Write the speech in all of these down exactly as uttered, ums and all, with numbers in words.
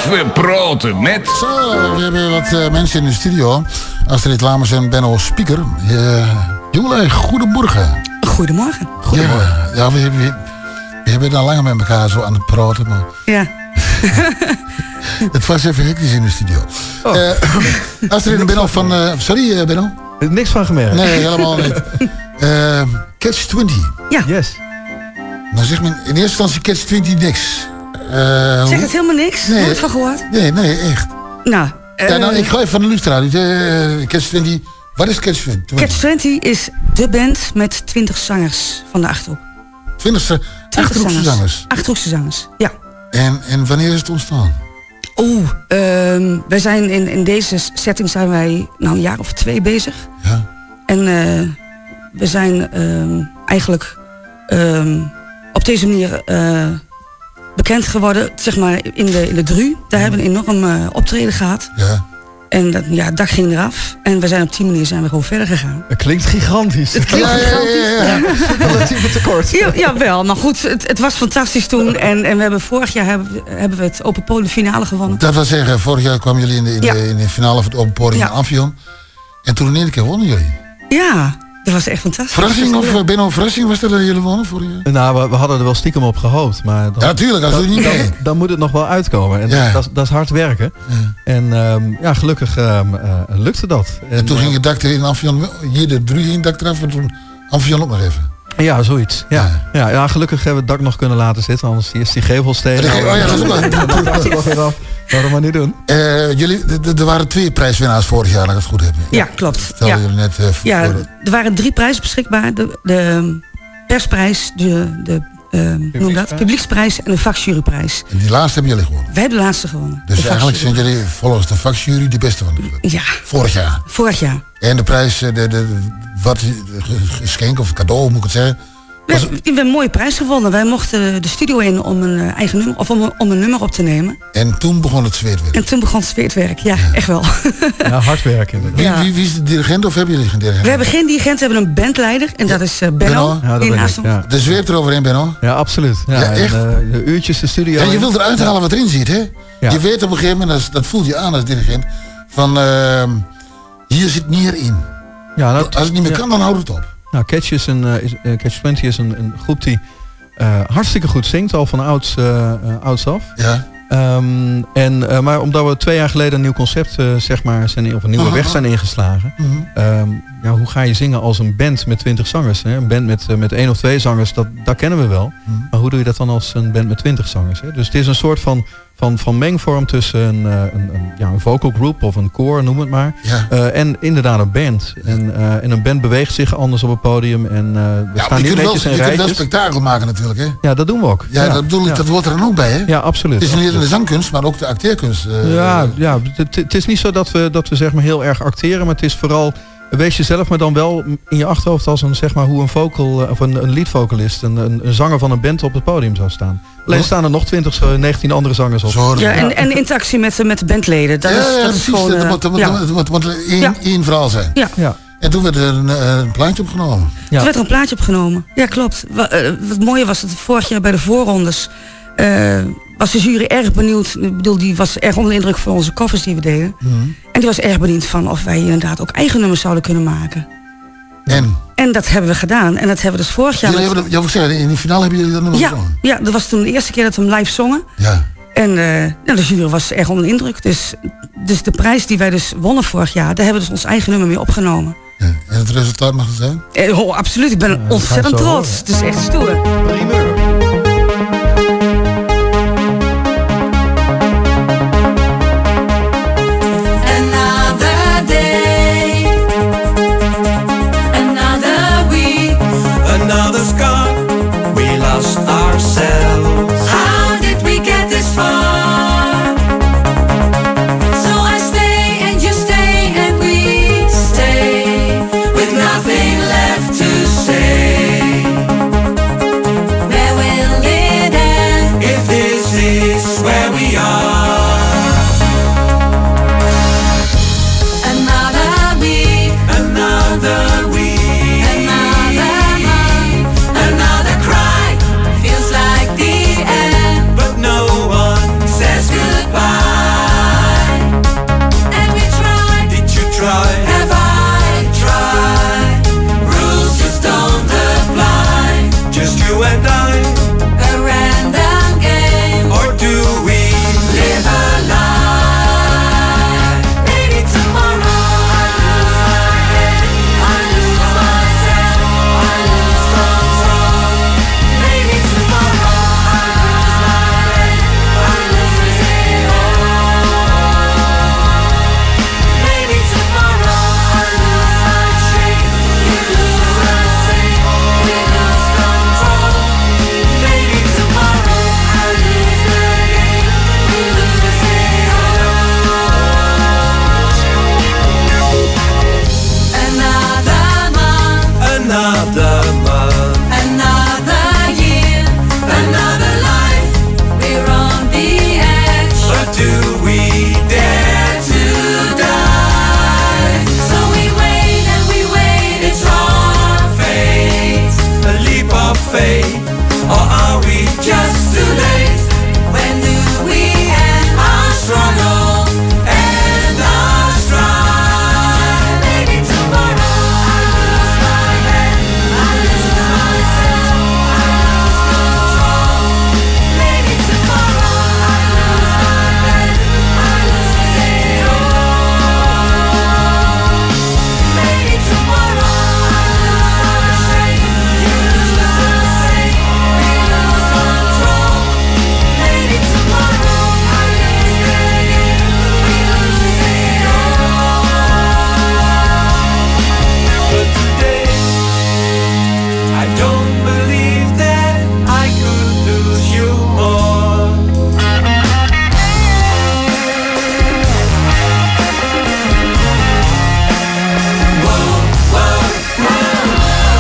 Even praten met... Zo, we hebben wat uh, mensen in de studio. Astrid Lamers en Benno Spieker. Uh, Jongelui, goedemorgen. Goedemorgen. Goedemorgen. Ja, ja we, we, we hebben dan langer met elkaar zo aan het praten. Maar... Ja. Het was even hectisch in de studio. Oh. Uh, Astrid en Benno van... Uh, sorry, uh, Benno. Niks van gemerkt. Nee, helemaal niet. Uh, Catch twintig. Ja. Yes. Nou zeg maar in eerste instantie Catch twintig niks. Uh, zeg het helemaal niks? Nee. Nooit van gehoord? Nee, nee, echt. Nou, uh, ja, nou ik ga even van de lucht eruit. Uh, Catch twintig. Wat is Catch twintig? Catch twintig is de band met twintig zangers van de Achterhoek. twintig Achterhoekse zangers? Achterhoekse zangers, ja. En, en wanneer is het ontstaan? Oeh, uh, wij zijn in, in deze setting zijn wij nou een jaar of twee bezig. Ja. En uh, we zijn uh, eigenlijk uh, op deze manier uh, bekend geworden, zeg maar in de, in de Dru. Daar hebben we een enorm uh, optreden gehad. Ja. En dat, ja, het dak ging eraf. En we zijn op die manier zijn we gewoon verder gegaan. Het klinkt gigantisch. Het klinkt ja, gigantisch. Ja, ja, ja. Relatief tekort. Ja, jawel, maar goed, het, het was fantastisch toen. En, en we hebben vorig jaar hebben, hebben we het Open Podium finale gewonnen. Dat wil zeggen, vorig jaar kwamen jullie in de, in ja. de, in de finale van het Open Podium ja. in Amphion. En toen in één keer wonnen jullie. Ja, dat was echt fantastisch. Verrassing of Benno, verrassing was dat dat jullie wonnen vorig jaar? Nou, we, we hadden er wel stiekem op gehoopt. Maar dan, ja, natuurlijk, als dan, niet dan, mee. dan moet het nog wel uitkomen. En ja. dat, dat is hard werken. Ja. En um, ja, gelukkig um, uh, lukte dat. En, en toen uh, ging het dak er in Amphion, hier de drie ging dak eraf, en toen Amphion ook nog even. Ja, zoiets. Ja. Ja. Ja, ja, gelukkig hebben we het dak nog kunnen laten zitten, anders is die gevelsteen. Oh ja, dat is wel. Waarom maar niet doen? Uh, jullie, er waren twee prijswinnaars vorig jaar, dat ik het goed heb. Ja, ja klopt. Vertel ja. jullie net. Uh, ja, er waren drie prijzen beschikbaar. De, de persprijs, de, de uh, noem dat, publieksprijs en de vakjuryprijs. En die laatste hebben jullie gewonnen? Wij hebben de laatste gewonnen. Dus eigenlijk zijn jullie volgens de vakjury de beste van de club? Ja. Vorig jaar? Vorig jaar. En de prijs, de, de, de, wat geschenk of cadeau moet ik het zeggen? We, we hebben een mooie prijs gewonnen. Wij mochten de studio in om een eigen nummer of om, om een nummer op te nemen. En toen begon het zweetwerk. En toen begon het zweetwerk, ja, ja. echt wel. Ja, hard werken. Wie, ja. wie, wie is de dirigent of hebben jullie geen dirigent? We hebben geen dirigent, we hebben een bandleider en dat is uh, Benno. Benno? Ja, die naast ons. Ja. De zweert eroverheen, Benno? Ja, absoluut. Ja, ja echt? En, uh, de uurtjes de studio. Ja, je wilt eruit halen ja. wat erin zit, hè? Ja. Je weet op een gegeven moment, dat, dat voelt je aan als dirigent, van uh, hier zit meer in. Ja, nou, als het niet meer ja. kan, dan houdt het op. Nou, Catch, is een, uh, is, uh, Catch twintig is een, een groep die uh, hartstikke goed zingt, al van ouds, uh, uh, ouds af. Ja. Um, en, uh, maar omdat we twee jaar geleden een nieuw concept, uh, zeg maar, zijn, of een nieuwe Aha. weg zijn ingeslagen. Mm-hmm. um, ja, hoe ga je zingen als een band met twintig zangers? Hè? Een band met, uh, met één of twee zangers, dat, dat kennen we wel. Mm-hmm. Maar hoe doe je dat dan als een band met twintig zangers? Hè? Dus het is een soort van, van, van mengvorm tussen een, uh, een, een, ja, een vocal group of een koor, noem het maar. Ja. Uh, en inderdaad een band. En, uh, en een band beweegt zich anders op het podium. En uh, we ja, staan niet netjes wel, in je rijtjes. Je kunt wel spektakel maken natuurlijk, hè? Ja, dat doen we ook. Ja, ja. dat bedoel ik, ja. dat hoort er dan ook bij, hè? Ja, absoluut. Het is niet alleen absoluut. de zangkunst, maar ook de acteerkunst. Uh, ja, ja het, het is niet zo dat we, dat we zeg maar heel erg acteren, maar het is vooral... Wees jezelf, maar dan wel in je achterhoofd als een, zeg maar, hoe een vocal of een, een leadvocalist, een, een, een zanger van een band op het podium zou staan. Alleen staan er nog twintig, negentien andere zangers op. Zo, ja, en, en interactie met, met de bandleden. Dat ja, is, ja, dat precies. Is gewoon, dat moet, dat moet, ja. dat moet, moet één, ja. één verhaal zijn. Ja. Ja. En toen werd er een, een plaatje opgenomen. Ja. Toen werd er een plaatje opgenomen. Ja, klopt. Wat, uh, wat mooie was dat vorig jaar bij de voorrondes uh, was de jury erg benieuwd. Ik bedoel, die was erg onder de indruk van onze covers die we deden. Mm-hmm. En die was erg benieuwd van of wij inderdaad ook eigen nummers zouden kunnen maken. En? En dat hebben we gedaan. En dat hebben we dus vorig jaar... Jullie hebben, ja, zeggen, in de finale hebben jullie dat nummer ja, gezongen? Ja, dat was toen de eerste keer dat we hem live zongen. Ja. En uh, nou, de jury was erg onder de indruk. Dus, dus de prijs die wij dus wonnen vorig jaar, daar hebben we dus ons eigen nummer mee opgenomen. Ja. En het resultaat mag het zijn? Eh, oh, absoluut. Ik ben ja, ontzettend trots. Het is echt stoer. Primeur. With nothing left to say. do we dare to die? So we wait and we wait, it's our fate. A leap of faith, or are we just too late? When do we end our struggle and our strive? Maybe tomorrow I lose my head, I lose myself, I lose control. Maybe tomorrow I lose my head, I lose it all. Maybe tomorrow I lose my strength, you lose the same, we lose control. Maybe tomorrow I lose again, we lose it all. But today I don't believe that I could lose you more. Whoa, whoa, whoa.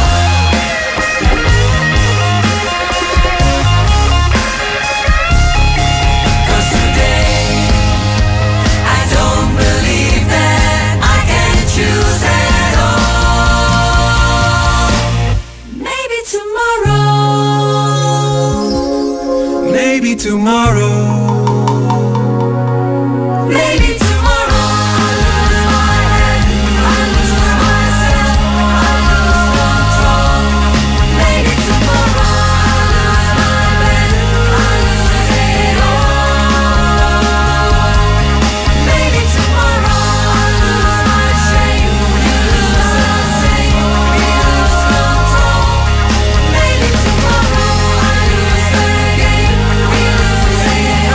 'Cause today I don't believe that I can choose at all. Maybe tomorrow. Maybe tomorrow. Maybe tomorrow I lose my head, I lose myself, I lose control. Maybe tomorrow I lose my bed, I lose it all. Maybe tomorrow I lose my shame, you lose the same, we lose control. Maybe tomorrow I lose again, we lose it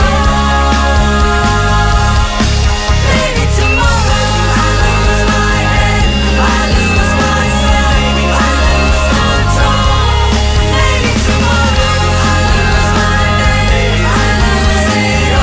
all. Maybe tomorrow I lose my head, I lose myself, I lose control. Maybe tomorrow I lose my bed, I lose it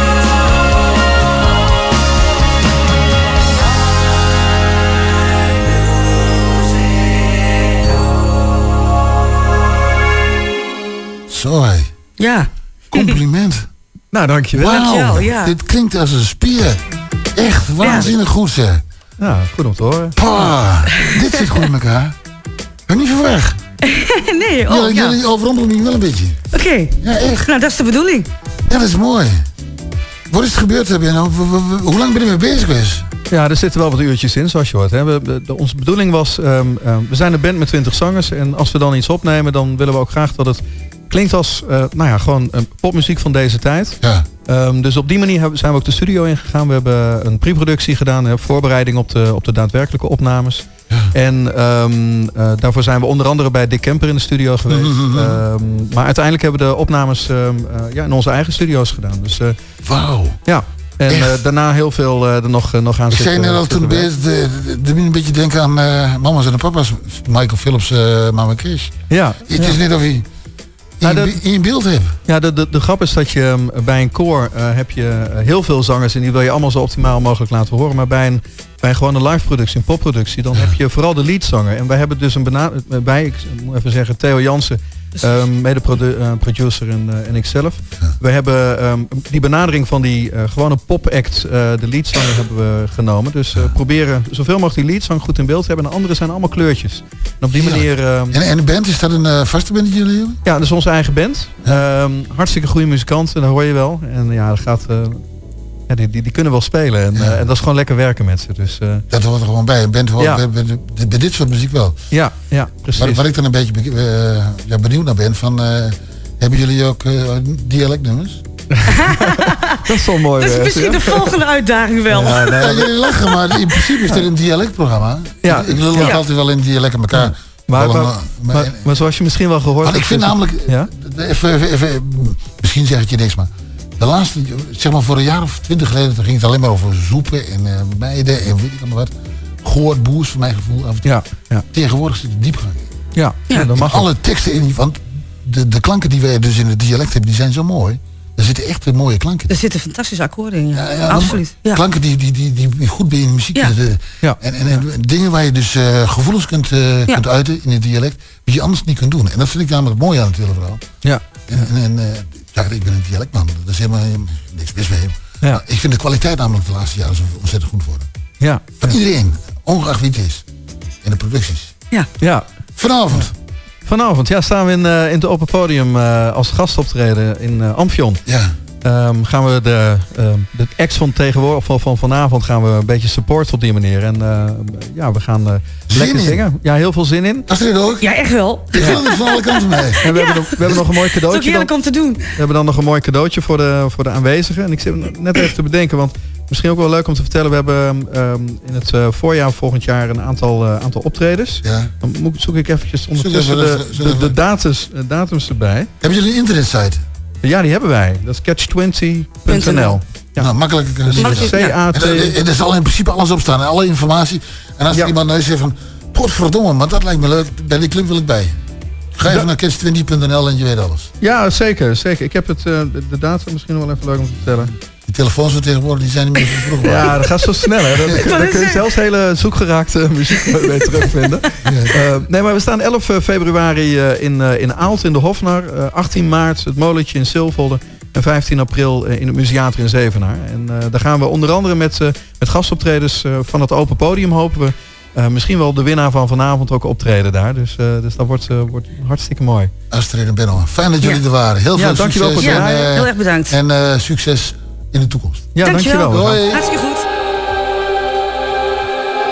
Zo hé. Ja. Compliment. Nou, dankjewel. Wauw. Dankjewel, ja. Dit klinkt als een spier. Echt waanzinnig goed zeg. Ja, goed om te horen. Pah, dit zit goed in elkaar. Ga niet ver weg. Nee, oh Jullie, ja. jullie overrompelen me wel een beetje. Oké. Ja, echt. Nou, dat is de bedoeling. Ja, dat is mooi. Wat is er gebeurd? Heb je nou? W- w- w- Hoe lang ben je mee bezig geweest? Ja, er zitten wel wat uurtjes in, zoals je hoort. Hè. We, de, de- onze bedoeling was, um, um, we zijn een band met twintig zangers. En als we dan iets opnemen, dan willen we ook graag dat het klinkt als, uh, nou ja, gewoon uh, popmuziek van deze tijd. Ja. Um, dus op die manier hebben, zijn we ook de studio ingegaan. We hebben een pre-productie gedaan, hè, voorbereiding op de, op de daadwerkelijke opnames. Ja. En um, uh, daarvoor zijn we onder andere bij Dick Kemper in de studio geweest. Mhm. Um, maar uiteindelijk hebben we de opnames um, uh, ja, in onze eigen studio's gedaan. Dus uh, Wauw. ja. En uh, daarna heel veel uh, er nog, uh, nog aan Ik zitten. zei net al toen zitten bezig, de, de, de, een beetje denken aan uh, mama's en de papa's. Michael Phillips, uh, Mama Kees. Ja. Het ja. is net of je in, Nou, je, dat- be- in je beeld hebt. Ja, de, de, de grap is dat je um, bij een koor uh, heb je uh, heel veel zangers en die wil je allemaal zo optimaal mogelijk laten horen. Maar bij een, bij gewoon een live productie, een popproductie, dan heb je vooral de leadzanger. En wij hebben dus een benadering bij, ik moet even zeggen, Theo Jansen, um, mede produ- uh, producer en, uh, en ikzelf. Ja. We hebben um, die benadering van die uh, gewone popact, uh, de leadzanger hebben we genomen. Dus uh, proberen zoveel mogelijk die leadzang goed in beeld te hebben. En de andere zijn allemaal kleurtjes. En op die Ja. manier... um, En, en de band, is dat een uh, vaste band die jullie hebben? Ja, dat is onze eigen band. Um, hartstikke goede muzikanten, dat hoor je wel. En ja, dat gaat, uh, ja die, die, die kunnen wel spelen. En, Ja. uh, en dat is gewoon lekker werken met ze. Dus, uh, Dat hoort er gewoon bij. Een band hoort Ja. bij, bij, bij- bij dit soort muziek wel. ja, ja, precies. Waar, waar ik dan een beetje be- uh, ja, benieuwd naar ben, van, uh, hebben jullie ook uh, dialectnummers? Dat is wel mooi. Dat is uh, misschien de volgende uitdaging wel. Ja, nee, Ja, jullie lachen, maar in principe is dit een dialectprogramma. Ja. Ik, ik lul Ja. ook altijd wel in dialect aan elkaar. maar, Wel, maar, maar- maar, maar zoals je misschien wel gehoord Want ik hebt... vind is het- namelijk, Ja? even, even, even, misschien zeg ik je niks, maar de laatste, zeg maar voor een jaar of twintig geleden, toen ging het alleen maar over zoepen en uh, meiden en weet ik allemaal wat. Goord, boers, voor mijn gevoel. Af en toe. Ja, ja, Tegenwoordig zit de diepgang in. ja, ja, dat mag ook. Alle teksten in, want de, de klanken die wij dus in het dialect hebben, die zijn zo mooi. Er zitten echt weer mooie klanken in. Er zitten fantastische akkoorden in, ja. Ja, ja, Absoluut. Ja. Klanken die, die, die, die goed bij in de muziek Ja. zitten. Ja. En, en, en dingen waar je dus uh, gevoelens kunt, uh, Ja. kunt uiten in het dialect, die je anders niet kunt doen. En dat vind ik namelijk mooi aan het hele verhaal. Ja. En, en, en uh, ja, ik ben een dialectman, dat is helemaal helemaal niks mis mee. Ja. Ik vind de kwaliteit namelijk de laatste jaren zo ontzettend goed worden. Ja. Van iedereen, ongeacht wie het is. In de producties. Ja. Ja. Vanavond. Vanavond ja, staan we in, uh, in het open podium uh, als gastoptreden in uh, Amphion. Ja. Um, gaan we de, uh, de ex van tegenwoordig van, van vanavond gaan we een beetje supporten op die manier. En uh, ja, we gaan uh, lekker in. zingen. Ja, heel veel zin in. Astrid ook? Ja, echt wel. Ik wil er van alle kanten mee. En we, Ja. hebben, nog, we hebben nog een mooi Het is ook cadeautje. heerlijk Dan, om te doen. we hebben dan nog een mooi cadeautje voor de, voor de aanwezigen. En ik zit net even te bedenken, want misschien ook wel leuk om te vertellen. We hebben um, in het uh, voorjaar volgend jaar een aantal, uh, aantal optredens. Ja. Dan moet, zoek ik eventjes ondertussen even, de, zoek de, even. de datums, uh, datums erbij. Hebben jullie een internetsite? Ja, die hebben wij. Dat is catch twintig punt n l. Ja. Nou, makkelijker kunnen Dus ze Makkelijk. niet. C A T. En er- er zal in principe alles op staan. Alle informatie. En als er Ja. iemand nou zegt van... Potverdomme, maar dat lijkt me leuk. Bij die club wil ik bij. Ga even Ja. naar catch twintig punt n l en je weet alles. Ja, zeker, zeker. Ik heb het, uh, de, de datum misschien nog wel even leuk om te vertellen. Die telefoons van tegenwoordig die zijn niet meer zo vroeg. Ja, dat gaat zo snel, hè. Daar, daar kun je zelfs hele zoekgeraakte muziek mee terugvinden. Uh, nee, maar we staan elf februari uh, in, uh, in Aalt in de Hofnar. Uh, achttien maart het Molentje in Silvolde. En vijftien april uh, in het Museater in Zevenaar. En uh, daar gaan we onder andere met, uh, met gastoptredens uh, van het open podium hopen we. Uh, misschien wel de winnaar van vanavond ook optreden daar. Dus, uh, dus dat wordt, uh, wordt hartstikke mooi. Astrid en Benno, fijn dat jullie Ja. er waren. Heel Ja, veel dankjewel succes. voor het en, Ja, eh, heel erg bedankt. En uh, succes in de toekomst. Ja, dankjewel. Hoi. Hartstikke goed.